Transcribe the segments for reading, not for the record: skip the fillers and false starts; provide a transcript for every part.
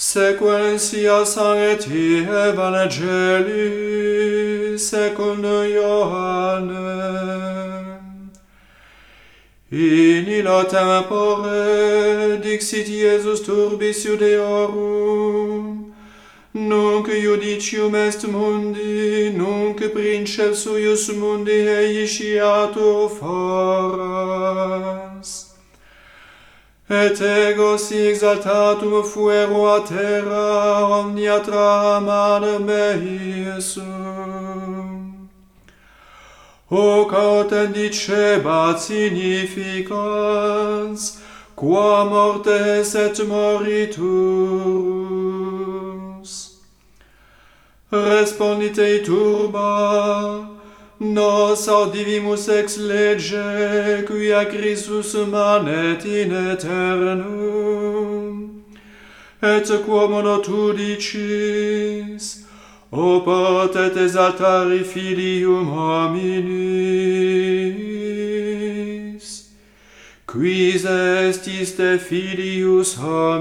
Sequentia sancti Evangelii secundum Ioannem. In illo tempore dixit Iesus turbis Judeorum, nunc judicium est mundi, nunc princeps huius mundi eixiatur foras. Et ego si exaltatum fuero a terra omnia tramanem meisum. Hoc autem dicebat significans, qua mortes et moriturus. Respondite turba, nos audivimus ex lege, quia Christus manet in aeternum. Et quomodo tu dicis, oportet exaltari filium hominis. Quis est iste filius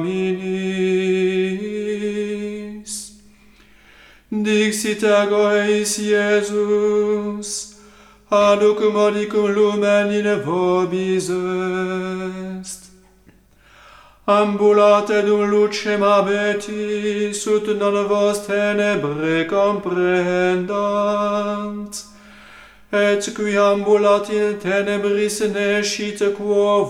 hominis? Dixit ergo eis Iesus, aduc modicum lumen in vobis est. Ambulate dum lucem abetis, ut non vos tenebre comprehendant, et qui ambulat in tenebris nescit quo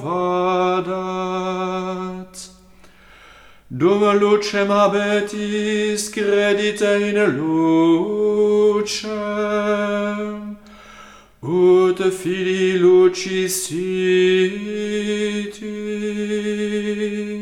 vadat. Dum lucem abetis credite in lucem, ut filii lucis siti.